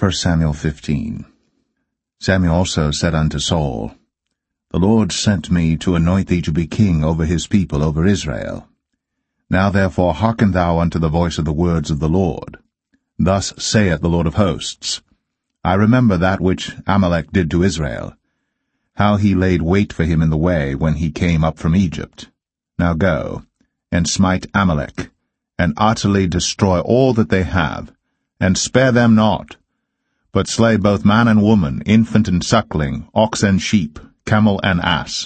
1 Samuel 15. Samuel also said unto Saul, The Lord sent me to anoint thee to be king over his people, over Israel. Now therefore hearken thou unto the voice of the words of the Lord. Thus saith the Lord of hosts, I remember that which Amalek did to Israel, how he laid wait for him in the way when he came up from Egypt. Now go, and smite Amalek, and utterly destroy all that they have, and spare them not, but slay both man and woman, infant and suckling, ox and sheep, camel and ass.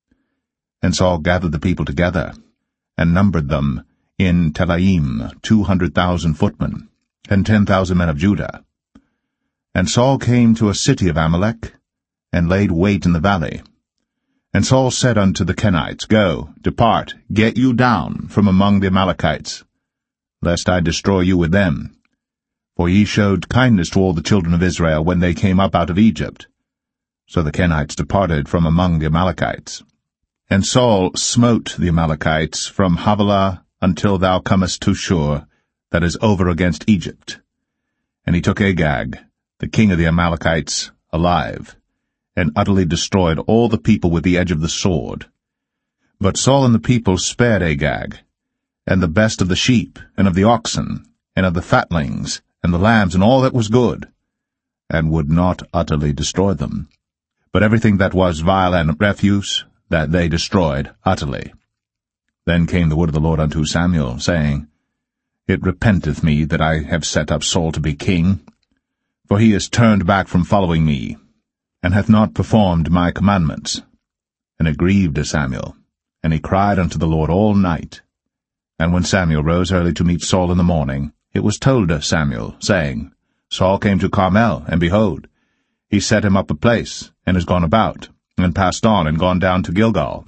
And Saul gathered the people together, and numbered them in Telaim 200,000 footmen, and 10,000 men of Judah. And Saul came to a city of Amalek, and laid wait in the valley. And Saul said unto the Kenites, Go, depart, get you down from among the Amalekites, lest I destroy you with them. For ye showed kindness to all the children of Israel when they came up out of Egypt. So the Kenites departed from among the Amalekites. And Saul smote the Amalekites from Havilah until thou comest to Shur, that is over against Egypt. And he took Agag, the king of the Amalekites, alive, and utterly destroyed all the people with the edge of the sword. But Saul and the people spared Agag, and the best of the sheep, and of the oxen, and of the fatlings, and the lambs, and all that was good, and would not utterly destroy them. But everything that was vile and refuse, that they destroyed utterly. Then came the word of the Lord unto Samuel, saying, It repenteth me that I have set up Saul to be king, for he is turned back from following me, and hath not performed my commandments. And it grieved Samuel, and he cried unto the Lord all night. And when Samuel rose early to meet Saul in the morning, it was told Samuel, saying, Saul came to Carmel, and behold, he set him up a place, and is gone about, and passed on, and gone down to Gilgal.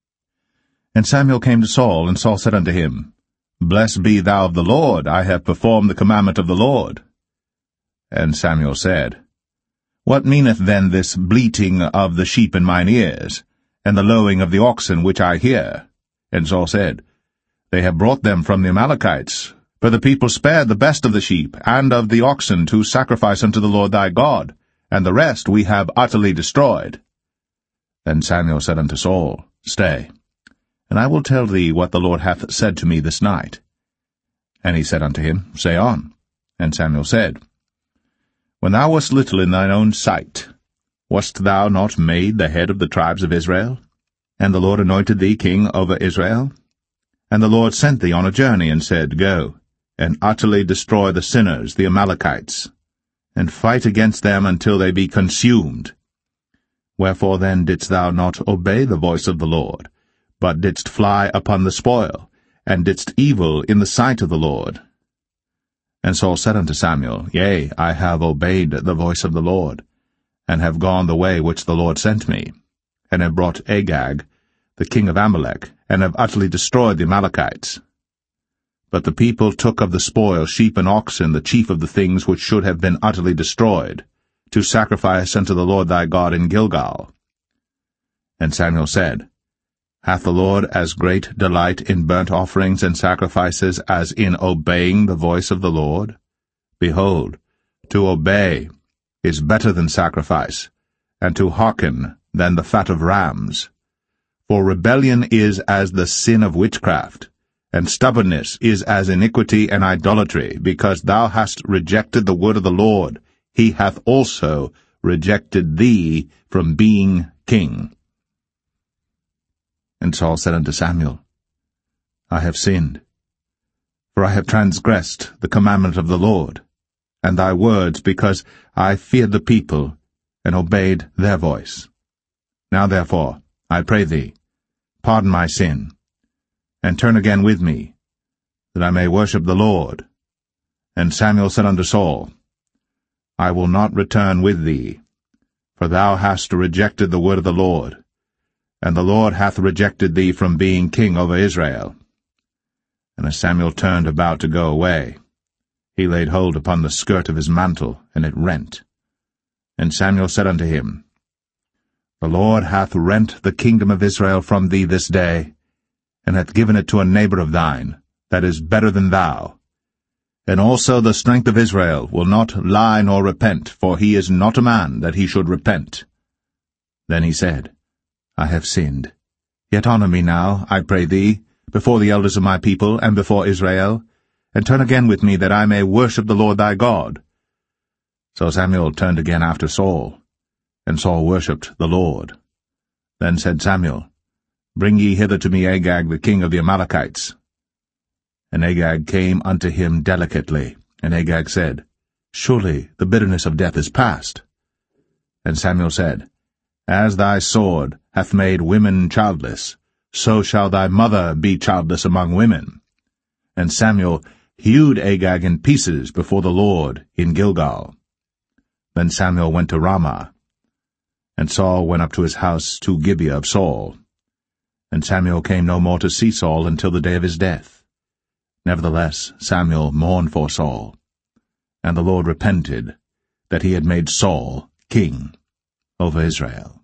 And Samuel came to Saul, and Saul said unto him, Blessed be thou of the Lord, I have performed the commandment of the Lord. And Samuel said, What meaneth then this bleating of the sheep in mine ears, and the lowing of the oxen which I hear? And Saul said, They have brought them from the Amalekites, for the people spared the best of the sheep and of the oxen to sacrifice unto the Lord thy God, and the rest we have utterly destroyed. Then Samuel said unto Saul, Stay, and I will tell thee what the Lord hath said to me this night. And he said unto him, Say on. And Samuel said, When thou wast little in thine own sight, wast thou not made the head of the tribes of Israel? And the Lord anointed thee king over Israel? And the Lord sent thee on a journey, and said, Go, and utterly destroy the sinners, the Amalekites, and fight against them until they be consumed. Wherefore then didst thou not obey the voice of the Lord, but didst fly upon the spoil, and didst evil in the sight of the Lord? And Saul said unto Samuel, Yea, I have obeyed the voice of the Lord, and have gone the way which the Lord sent me, and have brought Agag, the king of Amalek, and have utterly destroyed the Amalekites. But the people took of the spoil sheep and oxen, the chief of the things which should have been utterly destroyed, to sacrifice unto the Lord thy God in Gilgal. And Samuel said, Hath the Lord as great delight in burnt offerings and sacrifices as in obeying the voice of the Lord? Behold, to obey is better than sacrifice, and to hearken than the fat of rams. For rebellion is as the sin of witchcraft, and stubbornness is as iniquity and idolatry. Because thou hast rejected the word of the Lord, he hath also rejected thee from being king. And Saul said unto Samuel, I have sinned, for I have transgressed the commandment of the Lord, and thy words, because I feared the people, and obeyed their voice. Now therefore, I pray thee, pardon my sin, and turn again with me, that I may worship the Lord. And Samuel said unto Saul, I will not return with thee, for thou hast rejected the word of the Lord, and the Lord hath rejected thee from being king over Israel. And as Samuel turned about to go away, he laid hold upon the skirt of his mantle, and it rent. And Samuel said unto him, The Lord hath rent the kingdom of Israel from thee this day, and hath given it to a neighbor of thine, that is better than thou. And also the strength of Israel will not lie nor repent, for he is not a man that he should repent. Then he said, I have sinned. Yet honor me now, I pray thee, before the elders of my people, and before Israel, and turn again with me, that I may worship the Lord thy God. So Samuel turned again after Saul, and Saul worshipped the Lord. Then said Samuel, Bring ye hither to me Agag the king of the Amalekites. And Agag came unto him delicately, and Agag said, Surely the bitterness of death is past. And Samuel said, As thy sword hath made women childless, so shall thy mother be childless among women. And Samuel hewed Agag in pieces before the Lord in Gilgal. Then Samuel went to Ramah, and Saul went up to his house to Gibeah of Saul. And Samuel came no more to see Saul until the day of his death. Nevertheless Samuel mourned for Saul, and the Lord repented that he had made Saul king over Israel.